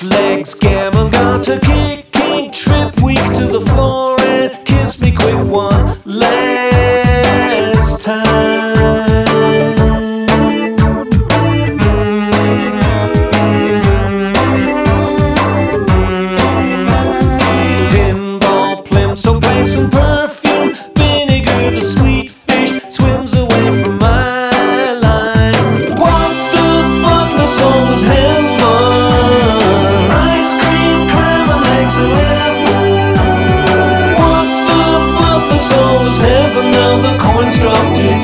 legs, gammon, got a kicking trip, weak to the floor, and kiss me quick one last time. Pinball, plimsoll, place and perfume, vinegar, the sweet fish swims away from my line. What the butler saw was heaven, ice cream, clam and eggs and heaven. What the butler saw was heaven, now the coins dropped its